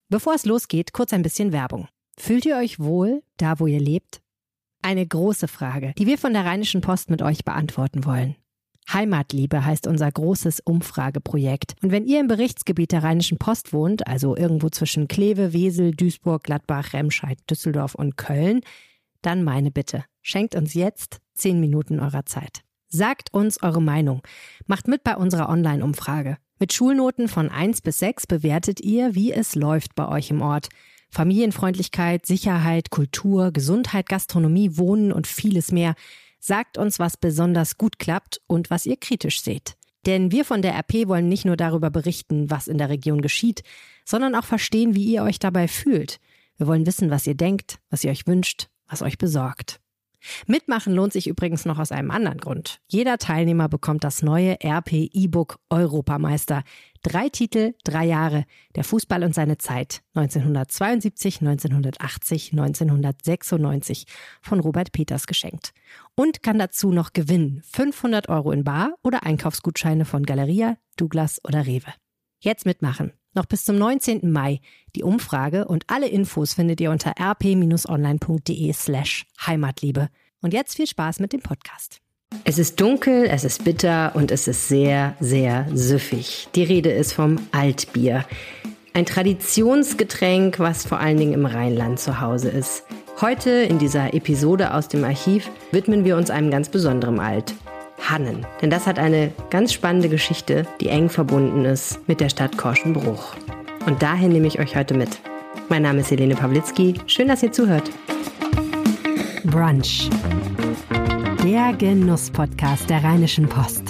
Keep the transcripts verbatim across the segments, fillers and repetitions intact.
Bevor es losgeht, kurz ein bisschen Werbung. Fühlt ihr euch wohl, da wo ihr lebt? Eine große Frage, die wir von der Rheinischen Post mit euch beantworten wollen. Heimatliebe heißt unser großes Umfrageprojekt. Und wenn ihr im Berichtsgebiet der Rheinischen Post wohnt, also irgendwo zwischen Kleve, Wesel, Duisburg, Gladbach, Remscheid, Düsseldorf und Köln, dann meine Bitte, schenkt uns jetzt zehn Minuten eurer Zeit. Sagt uns eure Meinung. Macht mit bei unserer Online-Umfrage. Mit Schulnoten von eins bis sechs bewertet ihr, wie es läuft bei euch im Ort. Familienfreundlichkeit, Sicherheit, Kultur, Gesundheit, Gastronomie, Wohnen und vieles mehr. Sagt uns, was besonders gut klappt und was ihr kritisch seht. Denn wir von der R P wollen nicht nur darüber berichten, was in der Region geschieht, sondern auch verstehen, wie ihr euch dabei fühlt. Wir wollen wissen, was ihr denkt, was ihr euch wünscht, was euch besorgt. Mitmachen lohnt sich übrigens noch aus einem anderen Grund. Jeder Teilnehmer bekommt das neue R P E-Book Europameister. Drei Titel, drei Jahre. Der Fußball und seine Zeit. neunzehnhundertzweiundsiebzig, neunzehnhundertachtzig, neunzehnhundertsechsundneunzig von Robert Peters geschenkt. Und kann dazu noch gewinnen. fünfhundert Euro in Bar oder Einkaufsgutscheine von Galeria, Douglas oder Rewe. Jetzt mitmachen. Noch bis zum neunzehnten Mai. Die Umfrage und alle Infos findet ihr unter rp-online.de slash Heimatliebe. Und jetzt viel Spaß mit dem Podcast. Es ist dunkel, es ist bitter und es ist sehr, sehr süffig. Die Rede ist vom Altbier. Ein Traditionsgetränk, was vor allen Dingen im Rheinland zu Hause ist. Heute in dieser Episode aus dem Archiv widmen wir uns einem ganz besonderen Alt. Hannen. Denn das hat eine ganz spannende Geschichte, die eng verbunden ist mit der Stadt Korschenbruch. Und dahin nehme ich euch heute mit. Mein Name ist Helene Pawlitzki. Schön, dass ihr zuhört. Brunch. Der Genuss-Podcast der Rheinischen Post.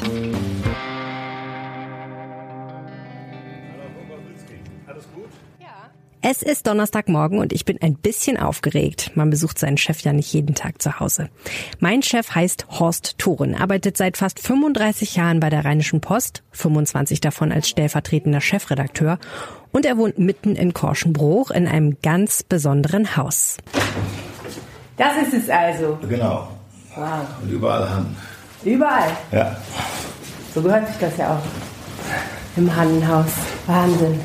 Es ist Donnerstagmorgen und ich bin ein bisschen aufgeregt. Man besucht seinen Chef ja nicht jeden Tag zu Hause. Mein Chef heißt Horst Thoren, arbeitet seit fast fünfunddreißig Jahren bei der Rheinischen Post, fünfundzwanzig davon als stellvertretender Chefredakteur. Und er wohnt mitten in Korschenbruch in einem ganz besonderen Haus. Das ist es also? Genau. Wow. Und überall Hannen. Überall? Ja. So gehört sich das ja auch. Im Hannenhaus. Wahnsinn.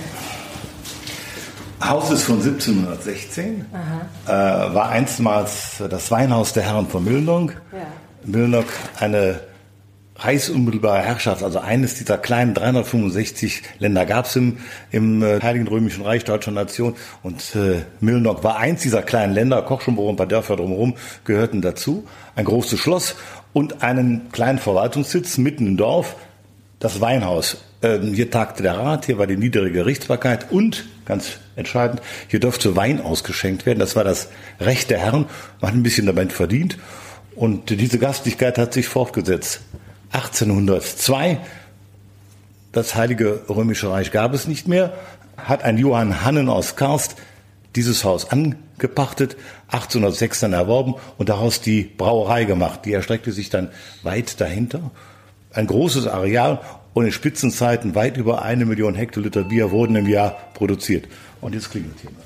Haus ist von siebzehnhundertsechzehn, äh, war einstmals das Weinhaus der Herren von Milnok. Ja. Milnok, eine reichsunmittelbare Herrschaft, also eines dieser kleinen dreihundertfünfundsechzig Länder gab es im, im äh, Heiligen Römischen Reich Deutscher Nation. Und äh, Milnok war eins dieser kleinen Länder, Korschenbruch und ein paar Dörfer drumherum gehörten dazu. Ein großes Schloss und einen kleinen Verwaltungssitz mitten im Dorf, das Weinhaus. Ähm, hier tagte der Rat, hier war die niedere Gerichtsbarkeit und, ganz entscheidend, hier durfte Wein ausgeschenkt werden. Das war das Recht der Herren. Man hat ein bisschen damit verdient. Und diese Gastlichkeit hat sich fortgesetzt. achtzehnhundertzwei, das Heilige Römische Reich gab es nicht mehr, hat ein Johann Hannen aus Karst dieses Haus angepachtet, achtzehnhundertsechs dann erworben und daraus die Brauerei gemacht. Die erstreckte sich dann weit dahinter. Ein großes Areal und in Spitzenzeiten weit über eine Million Hektoliter Bier wurden im Jahr produziert. Und jetzt klingelt jemand.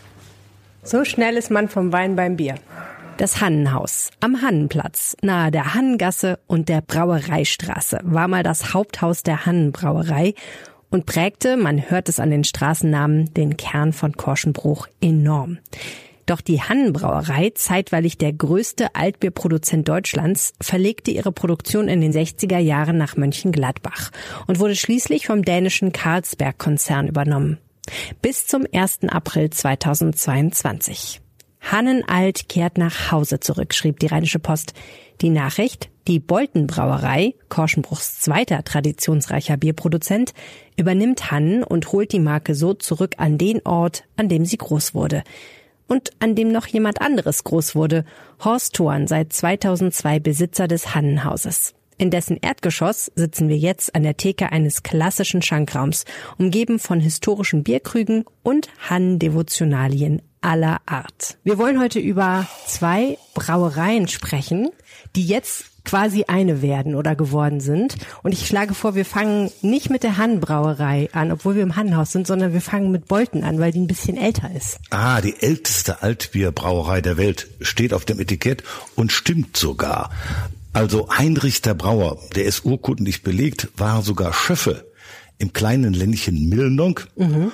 So schnell ist man vom Wein beim Bier. Das Hannenhaus am Hannenplatz, nahe der Hannengasse und der Brauereistraße, war mal das Haupthaus der Hannenbrauerei und prägte, man hört es an den Straßennamen, den Kern von Korschenbruch enorm. Doch die Hannenbrauerei, zeitweilig der größte Altbierproduzent Deutschlands, verlegte ihre Produktion in den sechziger Jahren nach Mönchengladbach und wurde schließlich vom dänischen Carlsberg-Konzern übernommen. Bis zum ersten April zweitausendzweiundzwanzig. Hannenalt kehrt nach Hause zurück, schrieb die Rheinische Post. Die Nachricht: Die Boltenbrauerei, Korschenbruchs zweiter traditionsreicher Bierproduzent, übernimmt Hannen und holt die Marke so zurück an den Ort, an dem sie groß wurde. Und an dem noch jemand anderes groß wurde, Horst Thoren, seit zweitausendzwei Besitzer des Hannenhauses. In dessen Erdgeschoss sitzen wir jetzt an der Theke eines klassischen Schankraums, umgeben von historischen Bierkrügen und Hannen-Devotionalien aller Art. Wir wollen heute über zwei Brauereien sprechen, die jetzt quasi eine werden oder geworden sind. Und ich schlage vor, wir fangen nicht mit der Hannenbrauerei an, obwohl wir im Hannenhaus sind, sondern wir fangen mit Bolten an, weil die ein bisschen älter ist. Ah, die älteste Altbierbrauerei der Welt steht auf dem Etikett und stimmt sogar. Also Heinrich der Brauer, der ist urkundlich belegt, war sogar Schöffe im kleinen Ländchen Milnok. Mhm.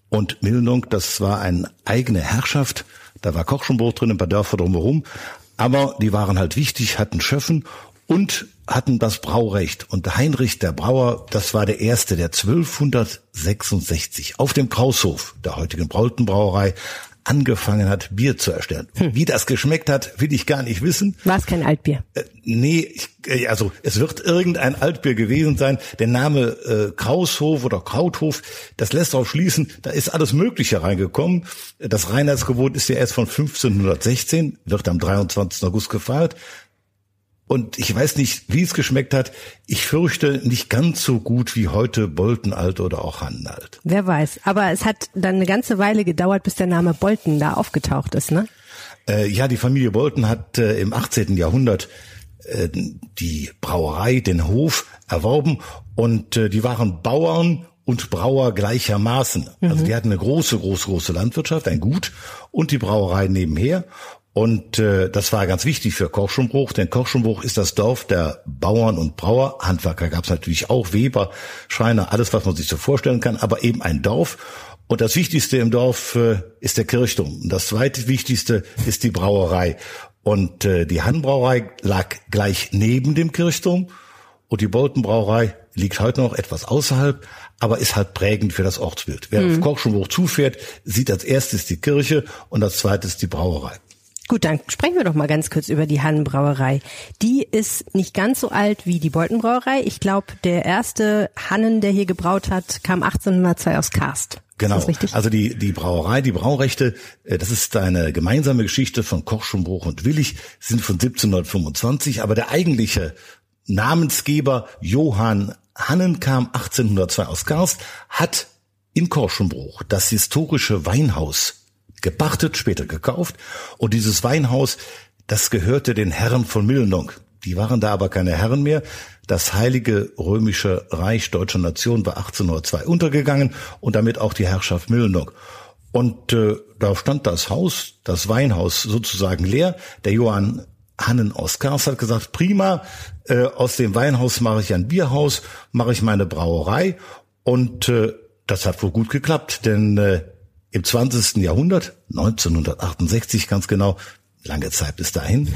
Und Milnung, das war eine eigene Herrschaft. Da war Korschenbruch drin, ein paar Dörfer drumherum. Aber die waren halt wichtig, hatten Schöffen und hatten das Braurecht. Und Heinrich der Brauer, das war der Erste, der zwölfhundertsechsundsechzig auf dem Kraushof der heutigen Braulton-Brauerei angefangen hat, Bier zu erstellen. Hm. Wie das geschmeckt hat, will ich gar nicht wissen. War es kein Altbier? Äh, nee, ich, äh, also es wird irgendein Altbier gewesen sein. Der Name äh, Kraushof oder Krauthof, das lässt auch schließen, da ist alles Mögliche reingekommen. Das Reinheitsgebot ist ja erst von fünfzehnhundertsechzehn, wird am dreiundzwanzigsten August gefeiert. Und ich weiß nicht, wie es geschmeckt hat. Ich fürchte, nicht ganz so gut wie heute Bolton Alt oder auch Hannen Alt. Wer weiß. Aber es hat dann eine ganze Weile gedauert, bis der Name Bolton da aufgetaucht ist, ne? Äh, ja, die Familie Bolton hat äh, im achtzehnten Jahrhundert äh, die Brauerei, den Hof erworben. Und äh, die waren Bauern und Brauer gleichermaßen. Mhm. Also die hatten eine große, große, große Landwirtschaft, ein Gut und die Brauerei nebenher. Und äh, das war ganz wichtig für Korschenbruch, denn Korschenbruch ist das Dorf der Bauern und Brauer. Handwerker gab es natürlich auch, Weber, Schreiner, alles, was man sich so vorstellen kann, aber eben ein Dorf. Und das Wichtigste im Dorf äh, ist der Kirchturm. Und das zweitwichtigste ist die Brauerei. Und äh, die Hannenbrauerei lag gleich neben dem Kirchturm und die Bolton-Brauerei liegt heute noch etwas außerhalb, aber ist halt prägend für das Ortsbild. Wer mhm. auf Korschenbruch zufährt, sieht als erstes die Kirche und als zweites die Brauerei. Gut, dann sprechen wir doch mal ganz kurz über die Hannenbrauerei. Die ist nicht ganz so alt wie die Bolton-Brauerei. Ich glaube, der erste Hannen, der hier gebraut hat, kam achtzehnhundertzwei aus Karst. Genau, ist das richtig? Also die die Brauerei, die Braurechte, das ist eine gemeinsame Geschichte von Korschenbruch und Willich, sind von siebzehnhundertfünfundzwanzig, aber der eigentliche Namensgeber Johann Hannen kam achtzehnhundertzwei aus Karst, hat in Korschenbruch das historische Weinhaus gepachtet, später gekauft. Und dieses Weinhaus, das gehörte den Herren von Milnung. Die waren da aber keine Herren mehr. Das Heilige Römische Reich Deutscher Nation war achtzehnhundertzwei untergegangen und damit auch die Herrschaft Milnung. Und äh, da stand das Haus, das Weinhaus sozusagen leer. Der Johann Hannen aus Karst hat gesagt, prima, äh, aus dem Weinhaus mache ich ein Bierhaus, mache ich meine Brauerei. Und äh, das hat wohl gut geklappt, denn äh, im zwanzigsten Jahrhundert, neunzehnhundertachtundsechzig ganz genau, lange Zeit bis dahin,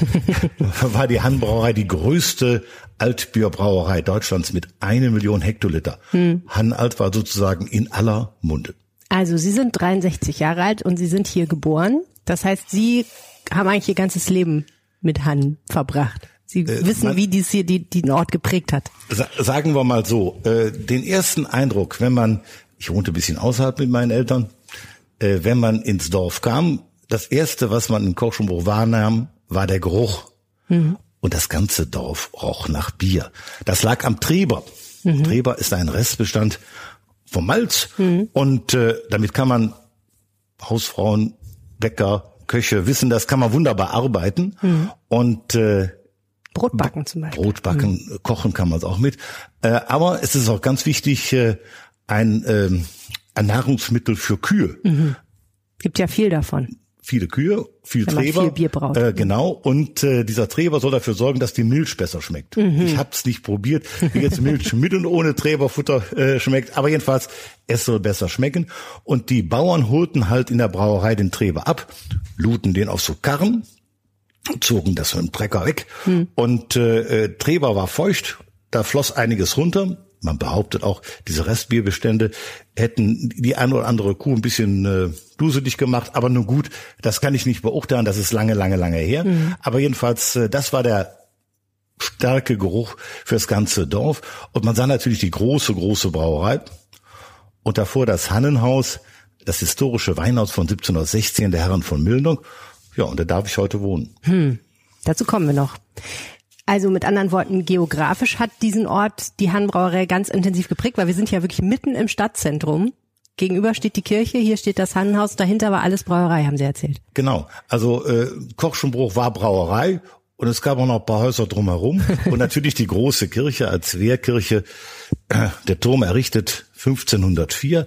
war die Hannenbrauerei die größte Altbierbrauerei Deutschlands mit eine Million Hektoliter. Hm. Hannenalt war sozusagen in aller Munde. Also Sie sind dreiundsechzig Jahre alt und Sie sind hier geboren. Das heißt, Sie haben eigentlich Ihr ganzes Leben mit Hannen verbracht. Sie äh, wissen, man, wie dies hier die, den Ort geprägt hat. Sa- sagen wir mal so, äh, den ersten Eindruck, wenn man, ich wohnte ein bisschen außerhalb mit meinen Eltern, wenn man ins Dorf kam, das Erste, was man in Korschenbruch wahrnahm, war der Geruch. Mhm. Und das ganze Dorf roch nach Bier. Das lag am Treber. Mhm. Treber ist ein Restbestand vom Malz. Mhm. Und äh, damit kann man Hausfrauen, Bäcker, Köche wissen, das kann man wunderbar arbeiten. Mhm. Und äh, Brotbacken zum Beispiel. Brotbacken, mhm. kochen kann man es auch mit. Äh, aber es ist auch ganz wichtig, äh, ein... Äh, ein Nahrungsmittel für Kühe. Mhm. Gibt ja viel davon. Viele Kühe, viel Wenn Treber. Man viel Bier braucht. Äh, genau. Und äh, dieser Treber soll dafür sorgen, dass die Milch besser schmeckt. Mhm. Ich hab's nicht probiert, wie jetzt Milch mit und ohne Treberfutter äh, schmeckt. Aber jedenfalls, es soll besser schmecken. Und die Bauern holten halt in der Brauerei den Treber ab, luden den auf so Karren, zogen das mit dem Trecker weg. Mhm. Und äh, Treber war feucht, da floss einiges runter. Man behauptet auch, diese Restbierbestände hätten die eine oder andere Kuh ein bisschen äh, duselig gemacht. Aber nun gut, das kann ich nicht beurteilen. Das ist lange, lange, lange her. Mhm. Aber jedenfalls, äh, das war der starke Geruch fürs ganze Dorf. Und man sah natürlich die große, große Brauerei. Und davor das Hannenhaus, das historische Weinhaus von siebzehnhundertsechzehn, der Herren von Milnung. Ja, und da darf ich heute wohnen. Hm. Dazu kommen wir noch. Also mit anderen Worten, geografisch hat diesen Ort die Hannenbrauerei ganz intensiv geprägt, weil wir sind ja wirklich mitten im Stadtzentrum. Gegenüber steht die Kirche, hier steht das Hannenhaus, dahinter war alles Brauerei, haben Sie erzählt. Genau, also äh, Korschenbruch war Brauerei und es gab auch noch ein paar Häuser drumherum und natürlich die große Kirche als Wehrkirche, äh, der Turm errichtet fünfzehnhundertvier.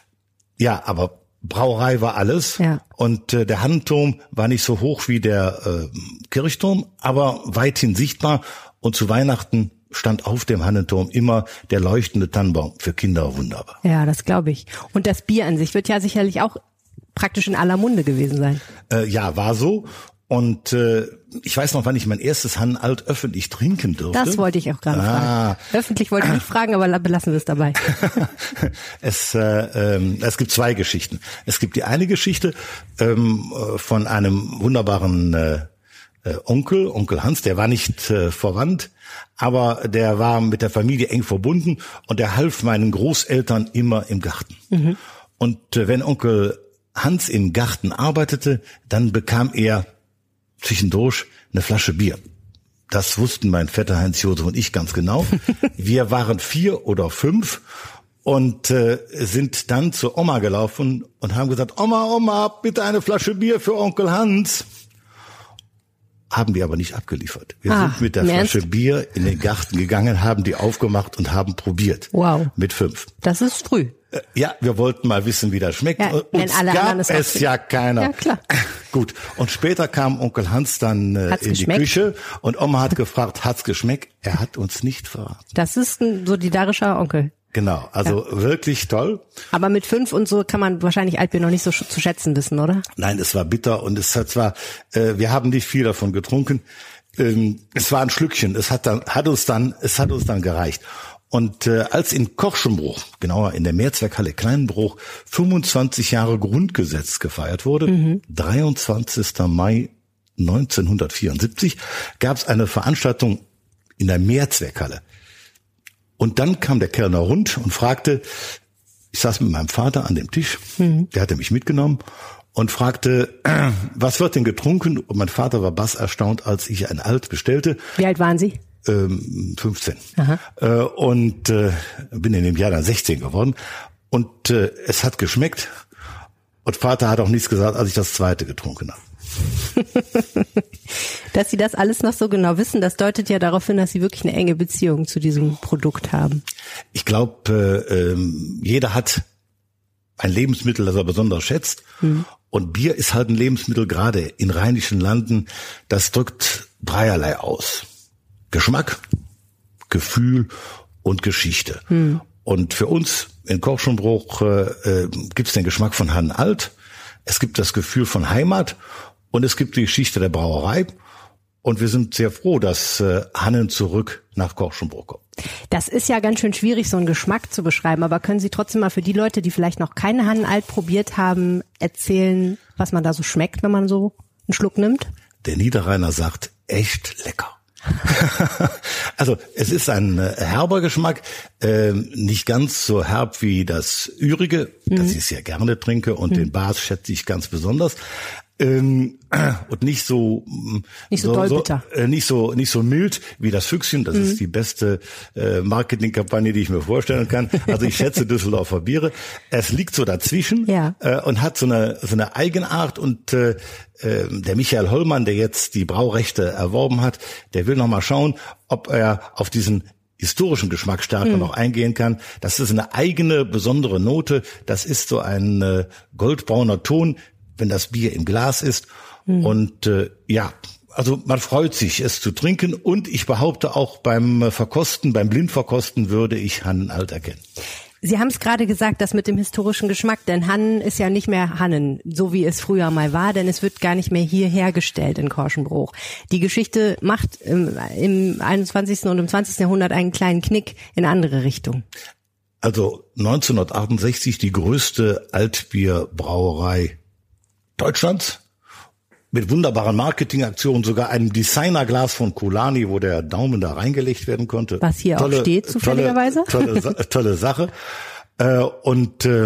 Ja, aber Brauerei war alles, ja. Und äh, der Hannenturm war nicht so hoch wie der äh, Kirchturm, aber weithin sichtbar. Und zu Weihnachten stand auf dem Hannenturm immer der leuchtende Tannenbaum, für Kinder wunderbar. Ja, das glaube ich. Und das Bier an sich wird ja sicherlich auch praktisch in aller Munde gewesen sein. Äh, ja, war so. Und äh, ich weiß noch, wann ich mein erstes Hannenalt öffentlich trinken durfte. Das wollte ich auch gerade ah. fragen. Öffentlich wollte ich nicht fragen, aber belassen wir es dabei. es, äh, ähm, es gibt zwei Geschichten. Es gibt die eine Geschichte ähm, von einem wunderbaren äh, äh, Onkel, Onkel Hans, der war nicht äh, verwandt, aber der war mit der Familie eng verbunden und der half meinen Großeltern immer im Garten. Mhm. Und äh, wenn Onkel Hans im Garten arbeitete, dann bekam er zwischendurch eine Flasche Bier. Das wussten mein Vetter Heinz Josef und ich ganz genau. Wir waren vier oder fünf und äh, sind dann zur Oma gelaufen und haben gesagt, Oma, Oma, bitte eine Flasche Bier für Onkel Hans. Haben die aber nicht abgeliefert. Wir ah, sind mit der Flasche Ernst? Bier in den Garten gegangen, haben die aufgemacht und haben probiert. Wow. Mit fünf. Das ist früh. Ja, wir wollten mal wissen, wie das schmeckt. Ja, Uns alle gab es, es ja keiner. Ja, klar. Gut. Und später kam Onkel Hans dann äh, in geschmeckt? die Küche und Oma hat gefragt, hat's geschmeckt? Er hat uns nicht verraten. Das ist ein solidarischer Onkel. Genau, also ja. Wirklich toll. Aber mit fünf und so kann man wahrscheinlich Altbier noch nicht so zu schätzen wissen, oder? Nein, es war bitter und es hat zwar, äh, wir haben nicht viel davon getrunken. Ähm, es war ein Schlückchen. Es hat dann, hat uns dann, es hat uns dann gereicht. Und äh, als in Korschenbruch, genauer in der Mehrzweckhalle Kleinenbruch, fünfundzwanzig Jahre Grundgesetz gefeiert wurde, mhm. dreiundzwanzigster Mai neunzehnhundertvierundsiebzig, gab es eine Veranstaltung in der Mehrzweckhalle. Und dann kam der Kellner rund und fragte, ich saß mit meinem Vater an dem Tisch, mhm. der hatte mich mitgenommen und fragte, äh, was wird denn getrunken? Und mein Vater war bass erstaunt, als ich ein Alt bestellte. Wie alt waren Sie? Ähm, fünfzehn. Aha. Äh, und äh, bin in dem Jahr dann sechzehn geworden. Und äh, es hat geschmeckt. Und Vater hat auch nichts gesagt, als ich das zweite getrunken habe. Dass Sie das alles noch so genau wissen, das deutet ja darauf hin, dass Sie wirklich eine enge Beziehung zu diesem Produkt haben. Ich glaube, äh, ähm, jeder hat ein Lebensmittel, das er besonders schätzt. Mhm. Und Bier ist halt ein Lebensmittel, gerade in rheinischen Landen, das drückt dreierlei aus. Geschmack, Gefühl und Geschichte. Mhm. Und für uns in Korschenbruch äh, gibt es den Geschmack von Hannenalt, es gibt das Gefühl von Heimat und es gibt die Geschichte der Brauerei. Und wir sind sehr froh, dass äh, Hannen zurück nach Korschenbruch kommt. Das ist ja ganz schön schwierig, so einen Geschmack zu beschreiben. Aber können Sie trotzdem mal für die Leute, die vielleicht noch keine Hannenalt probiert haben, erzählen, was man da so schmeckt, wenn man so einen Schluck nimmt? Der Niederrheiner sagt, echt lecker. Also es ist ein äh, herber Geschmack, äh, nicht ganz so herb wie das Übrige, mhm. das ich sehr gerne trinke und mhm. den Bas schätze ich ganz besonders. Ähm, und nicht so nicht so, so doll bitter, so, äh, nicht so nicht so mild wie das Füchschen. Das mhm. ist die beste äh, Marketingkampagne, die ich mir vorstellen kann. Also ich schätze Düsseldorfer Biere. Es liegt so dazwischen ja. äh, und hat so eine so eine Eigenart. Und äh, äh, der Michael Hollmann, der jetzt die Braurechte erworben hat, der will noch mal schauen, ob er auf diesen historischen Geschmack stärker mhm. noch eingehen kann. Das ist eine eigene besondere Note. Das ist so ein äh, goldbrauner Ton, wenn das Bier im Glas ist. Mhm. Und äh, ja, also man freut sich, es zu trinken. Und ich behaupte auch beim Verkosten, beim Blindverkosten würde ich Hannenalt erkennen. Sie haben es gerade gesagt, das mit dem historischen Geschmack, denn Hannen ist ja nicht mehr Hannen, so wie es früher mal war, denn es wird gar nicht mehr hier hergestellt in Korschenbruch. Die Geschichte macht im, im einundzwanzigsten und im zwanzigsten Jahrhundert einen kleinen Knick in andere Richtung. Also neunzehnhundertachtundsechzig die größte Altbierbrauerei Deutschlands mit wunderbaren Marketingaktionen, sogar einem Designerglas von Kulani, wo der Daumen da reingelegt werden konnte. Was hier tolle, auch steht, zufälligerweise. Tolle, tolle, tolle Sache. Äh, und äh,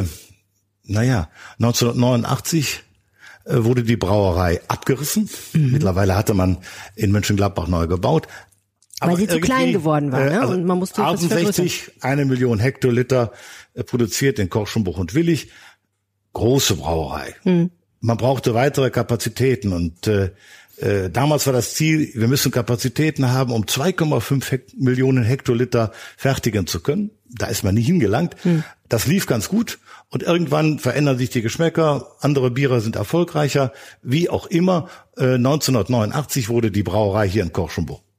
naja, neunzehnhundertneunundachtzig äh, wurde die Brauerei abgerissen. Mhm. Mittlerweile hatte man in Mönchengladbach neu gebaut. Weil aber sie zu klein geworden war, ne? Also und man musste achtundsechzig, eine Million Hektoliter äh, produziert in Korschenbruch und Willich. Große Brauerei. Mhm. Man brauchte weitere Kapazitäten und äh, äh, damals war das Ziel, wir müssen Kapazitäten haben, um zwei Komma fünf Hekt- Millionen Hektoliter fertigen zu können. Da ist man nie hingelangt. Hm. Das lief ganz gut und irgendwann verändern sich die Geschmäcker, andere Biere sind erfolgreicher, wie auch immer. Äh, neunzehnhundertneunundachtzig wurde die Brauerei hier in Korschenbruch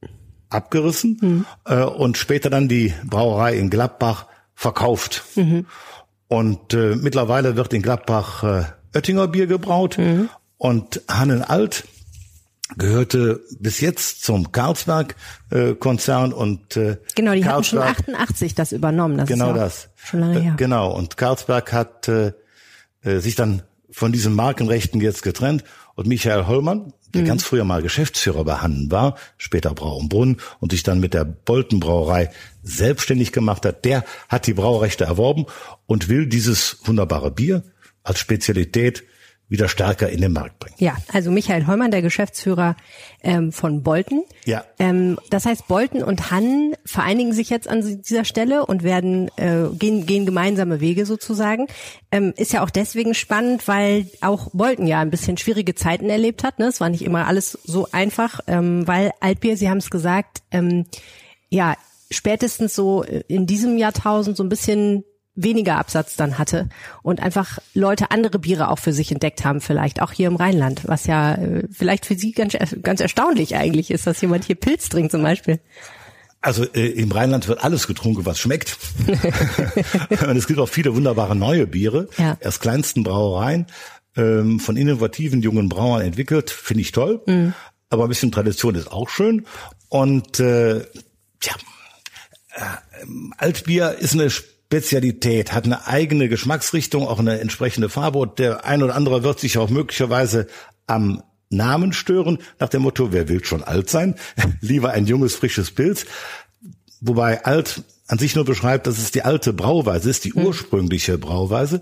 abgerissen mhm. äh, und später dann die Brauerei in Gladbach verkauft. Mhm. Und äh, mittlerweile wird in Gladbach äh, Oettinger Bier gebraut mhm. und Hannen Alt gehörte bis jetzt zum Carlsberg-Konzern äh, und äh, genau, die Carlsberg, hatten schon achtundachtzig das übernommen. Das genau ist ja das. Schon lange her. Äh, genau, und Carlsberg hat äh, äh, sich dann von diesen Markenrechten jetzt getrennt und Michael Hollmann, der mhm. ganz früher mal Geschäftsführer bei Hannen war, später Brau und Brunn und sich dann mit der Bolten Brauerei selbstständig gemacht hat, der hat die Braurechte erworben und will dieses wunderbare Bier als Spezialität wieder stärker in den Markt bringen. Ja, also Michael Hollmann, der Geschäftsführer ähm, von Bolten. Ja. Ähm, das heißt, Bolten und Hannen vereinigen sich jetzt an dieser Stelle und werden äh, gehen, gehen gemeinsame Wege sozusagen. Ähm, ist ja auch deswegen spannend, weil auch Bolten ja ein bisschen schwierige Zeiten erlebt hat. Ne? Es war nicht immer alles so einfach, ähm, weil Altbier, Sie haben es gesagt, ähm, ja spätestens so in diesem Jahrtausend so ein bisschen weniger Absatz dann hatte und einfach Leute andere Biere auch für sich entdeckt haben, vielleicht auch hier im Rheinland, was ja äh, vielleicht für Sie ganz ganz erstaunlich eigentlich ist, dass jemand hier Pilz trinkt zum Beispiel. Also äh, im Rheinland wird alles getrunken, was schmeckt. Und es gibt auch viele wunderbare neue Biere, ja. Erst kleinsten Brauereien, ähm, von innovativen jungen Brauern entwickelt, finde ich toll. Mhm. Aber ein bisschen Tradition ist auch schön. Und äh, ja, äh, Altbier ist eine Spezialität, hat eine eigene Geschmacksrichtung, auch eine entsprechende Farbe und der ein oder andere wird sich auch möglicherweise am Namen stören, nach dem Motto, wer will schon alt sein? Lieber ein junges, frisches Pilz. Wobei alt an sich nur beschreibt, dass es die alte Brauweise ist, die mhm. ursprüngliche Brauweise.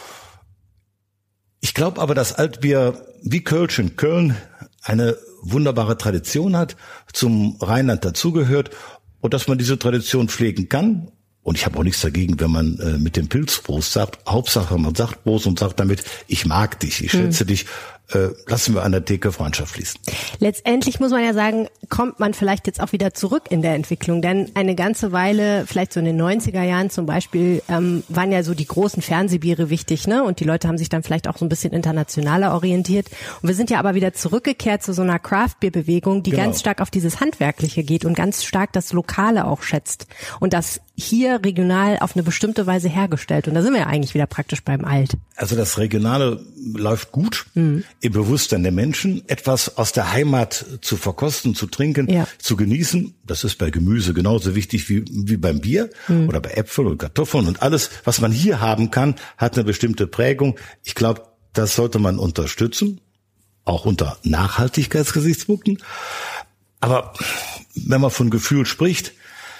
Ich glaube aber, dass Altbier wie Kölsch in Köln eine wunderbare Tradition hat, zum Rheinland dazugehört und dass man diese Tradition pflegen kann. Und ich habe auch nichts dagegen, wenn man äh, mit dem Pilz Prost sagt. Hauptsache, man sagt Prost und sagt damit, ich mag dich, ich schätze hm. dich, äh, lassen wir an der Theke Freundschaft fließen. Letztendlich muss man ja sagen, kommt man vielleicht jetzt auch wieder zurück in der Entwicklung. Denn eine ganze Weile, vielleicht so in den neunziger Jahren zum Beispiel, ähm, waren ja so die großen Fernsehbiere wichtig, ne? Und die Leute haben sich dann vielleicht auch so ein bisschen internationaler orientiert. Und wir sind ja aber wieder zurückgekehrt zu so einer Craft-Bier-Bewegung, die genau. ganz stark auf dieses Handwerkliche geht und ganz stark das Lokale auch schätzt. Und das hier regional auf eine bestimmte Weise hergestellt. Und da sind wir ja eigentlich wieder praktisch beim Alt. Also das Regionale läuft gut mhm. im Bewusstsein der Menschen. Etwas aus der Heimat zu verkosten, zu trinken, ja. zu genießen. Das ist bei Gemüse genauso wichtig wie, wie beim Bier mhm. oder bei Äpfeln und Kartoffeln. Und alles, was man hier haben kann, hat eine bestimmte Prägung. Ich glaube, das sollte man unterstützen. Auch unter Nachhaltigkeitsgesichtspunkten. Aber wenn man von Gefühl spricht,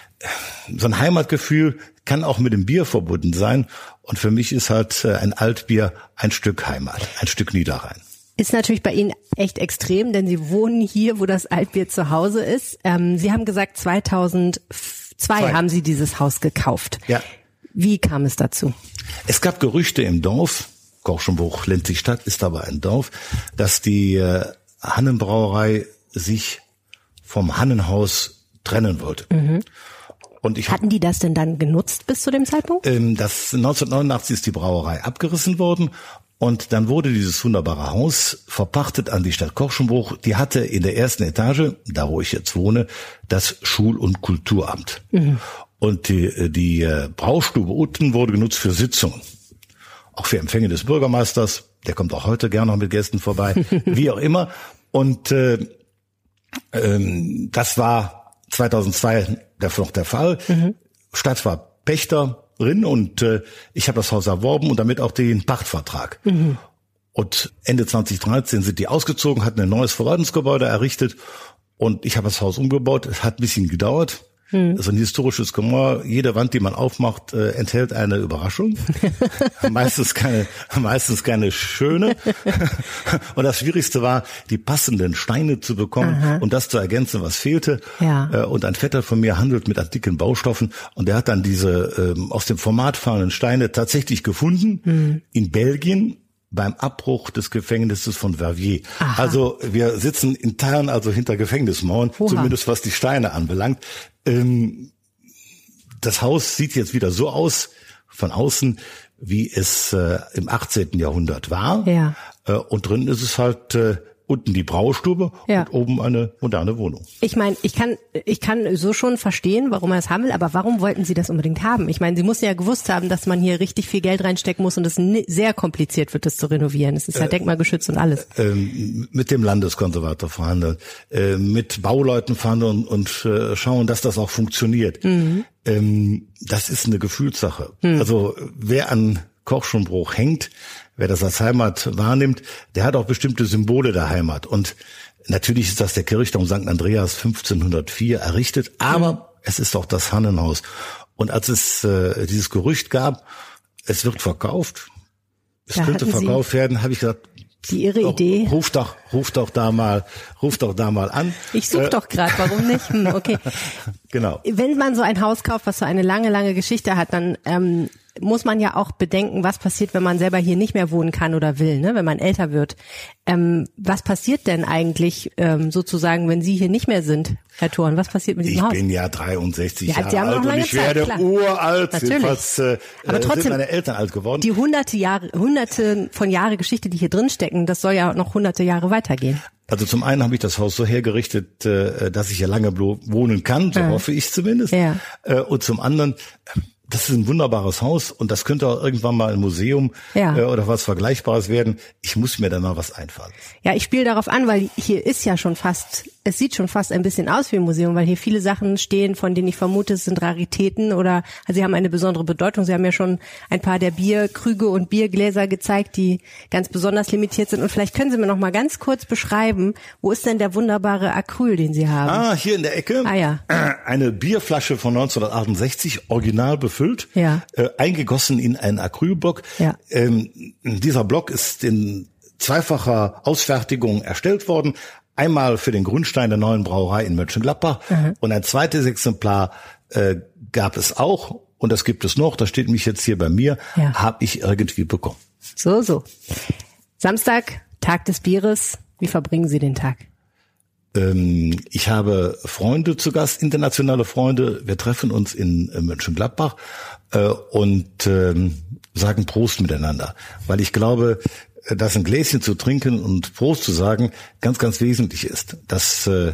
so ein Heimatgefühl kann auch mit dem Bier verbunden sein. Und für mich ist halt ein Altbier ein Stück Heimat, ein Stück Niederrhein. Ist natürlich bei Ihnen echt extrem, denn Sie wohnen hier, wo das Altbier zu Hause ist. Ähm, Sie haben gesagt, zweitausendzwei Zwei. haben Sie dieses Haus gekauft. Ja. Wie kam es dazu? Es gab Gerüchte im Dorf, Korschenbruch, Lenzigstadt ist aber ein Dorf, dass die äh, Hannenbrauerei sich vom Hannenhaus trennen wollte. Mhm. Und ich Hatten die das denn dann genutzt bis zu dem Zeitpunkt? Ähm, das neunzehnhundertneunundachtzig ist die Brauerei abgerissen worden und dann wurde dieses wunderbare Haus verpachtet an die Stadt Korschenbruch. Die hatte in der ersten Etage, da wo ich jetzt wohne, das Schul- und Kulturamt. Mhm. Und die, die äh, Braustube unten wurde genutzt für Sitzungen. Auch für Empfänge des Bürgermeisters. Der kommt auch heute gerne noch mit Gästen vorbei. Wie auch immer. Und äh, ähm, das war zweitausendzwei der, noch der Fall. Mhm. Stadt war Pächterin und äh, ich habe das Haus erworben und damit auch den Pachtvertrag. Mhm. Und Ende zweitausenddreizehn sind die ausgezogen, hatten ein neues Verwaltungsgebäude errichtet und ich habe das Haus umgebaut. Es hat ein bisschen gedauert. Hm. Das ist ein historisches Gemäuer. Jede Wand, die man aufmacht, äh, enthält eine Überraschung. meistens keine, meistens keine schöne. Und das Schwierigste war, die passenden Steine zu bekommen. Aha. Und das zu ergänzen, was fehlte. Ja. Äh, und ein Vetter von mir handelt mit antiken Baustoffen und der hat dann diese ähm, aus dem Format fallenden Steine tatsächlich gefunden hm. in Belgien. Beim Abbruch des Gefängnisses von Verviers. Aha. Also wir sitzen intern also hinter Gefängnismauern, Oha. Zumindest was die Steine anbelangt. Ähm, das Haus sieht jetzt wieder so aus von außen, wie es äh, im achtzehnten Jahrhundert war. Ja. Äh, und drin ist es halt äh, unten die Braustube ja. und oben eine moderne Wohnung. Ich meine, ich kann ich kann so schon verstehen, warum er es haben will, aber warum wollten Sie das unbedingt haben? Ich meine, Sie mussten ja gewusst haben, dass man hier richtig viel Geld reinstecken muss und es sehr kompliziert wird, das zu renovieren. Es ist ja äh, denkmalgeschützt und alles. Äh, mit dem Landeskonservator verhandeln, äh, mit Bauleuten verhandeln und äh, schauen, dass das auch funktioniert. Mhm. Ähm, das ist eine Gefühlssache. Mhm. Also wer an Korschenbruch hängt, wer das als Heimat wahrnimmt, der hat auch bestimmte Symbole der Heimat. Und natürlich ist das der Kirchturm Sankt Andreas fünfzehnhundertvier errichtet, aber mhm. es ist auch das Hannenhaus. Und als es äh, dieses Gerücht gab, es wird verkauft, es da könnte verkauft Sie werden, habe ich gesagt, die Ihre oh, Idee. Ruf doch, ruf doch da mal, ruf doch da mal an. Ich suche äh, doch gerade, warum nicht? Hm, okay. Genau. Wenn man so ein Haus kauft, was so eine lange, lange Geschichte hat, dann ähm, muss man ja auch bedenken, was passiert, wenn man selber hier nicht mehr wohnen kann oder will, ne? Wenn man älter wird. Ähm, was passiert denn eigentlich ähm, sozusagen, wenn Sie hier nicht mehr sind, Herr Thorn? Was passiert mit diesem ich Haus? Ich bin ja dreiundsechzig ja, Jahre Sie haben alt noch lange und ich Zeit, werde klar. uralt. Natürlich. Fast, äh, aber trotzdem sind meine Eltern alt geworden. Die hunderte Jahre, hunderte von Jahre Geschichte, die hier drin stecken, das soll ja noch hunderte Jahre weitergehen. Also zum einen habe ich das Haus so hergerichtet, dass ich hier lange wohnen kann, so ja. hoffe ich zumindest. Ja. Und zum anderen, das ist ein wunderbares Haus und das könnte auch irgendwann mal ein Museum ja. oder was Vergleichbares werden. Ich muss mir da mal was einfallen. Ja, ich spiele darauf an, weil hier ist ja schon fast, es sieht schon fast ein bisschen aus wie ein Museum, weil hier viele Sachen stehen, von denen ich vermute, es sind Raritäten oder also sie haben eine besondere Bedeutung. Sie haben ja schon ein paar der Bierkrüge und Biergläser gezeigt, die ganz besonders limitiert sind. Und vielleicht können Sie mir noch mal ganz kurz beschreiben, wo ist denn der wunderbare Acryl, den Sie haben? Ah, hier in der Ecke. Ah ja. Eine Bierflasche von neunzehnhundertachtundsechzig, original befüllt, ja. äh, eingegossen in einen Acrylblock. Ja. Ähm, dieser Block ist in zweifacher Ausfertigung erstellt worden. Einmal für den Grundstein der neuen Brauerei in Mönchengladbach mhm. und ein zweites Exemplar äh, gab es auch und das gibt es noch, das steht mich jetzt hier bei mir, ja. habe ich irgendwie bekommen. So, so. Samstag, Tag des Bieres. Wie verbringen Sie den Tag? Ähm, ich habe Freunde zu Gast, internationale Freunde. Wir treffen uns in äh, Mönchengladbach äh, und äh, sagen Prost miteinander, weil ich glaube, dass ein Gläschen zu trinken und Prost zu sagen ganz, ganz wesentlich ist. Das äh,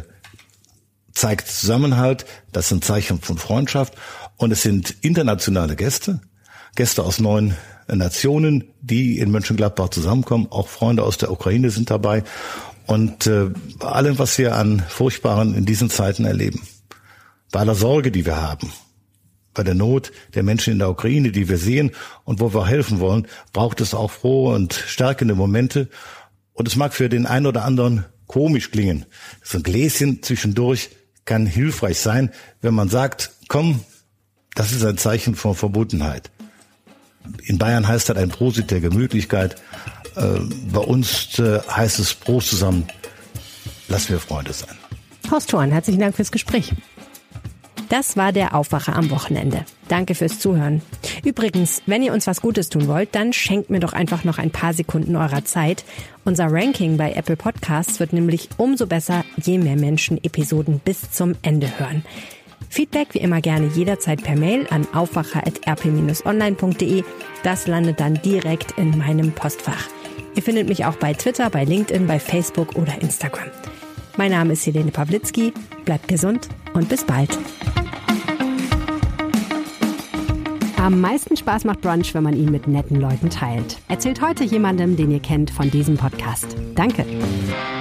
zeigt Zusammenhalt, das ist ein Zeichen von Freundschaft und es sind internationale Gäste, Gäste aus neun Nationen, die in Mönchengladbach zusammenkommen. Auch Freunde aus der Ukraine sind dabei und äh, bei allem, was wir an Furchtbaren in diesen Zeiten erleben, bei aller Sorge, die wir haben, bei der Not der Menschen in der Ukraine, die wir sehen und wo wir helfen wollen, braucht es auch frohe und stärkende Momente. Und es mag für den einen oder anderen komisch klingen. So ein Gläschen zwischendurch kann hilfreich sein, wenn man sagt, komm, das ist ein Zeichen von Verbundenheit. In Bayern heißt das ein Prosit der Gemütlichkeit. Äh, bei uns äh, heißt es Prost zusammen, lass wir Freunde sein. Horst Thorn, herzlichen Dank fürs Gespräch. Das war der Aufwacher am Wochenende. Danke fürs Zuhören. Übrigens, wenn ihr uns was Gutes tun wollt, dann schenkt mir doch einfach noch ein paar Sekunden eurer Zeit. Unser Ranking bei Apple Podcasts wird nämlich umso besser, je mehr Menschen Episoden bis zum Ende hören. Feedback wie immer gerne jederzeit per Mail an aufwacher at r p dash online punkt d e. Das landet dann direkt in meinem Postfach. Ihr findet mich auch bei Twitter, bei LinkedIn, bei Facebook oder Instagram. Mein Name ist Helene Pawlitzki. Bleibt gesund und bis bald. Am meisten Spaß macht Brunch, wenn man ihn mit netten Leuten teilt. Erzählt heute jemandem, den ihr kennt, von diesem Podcast. Danke.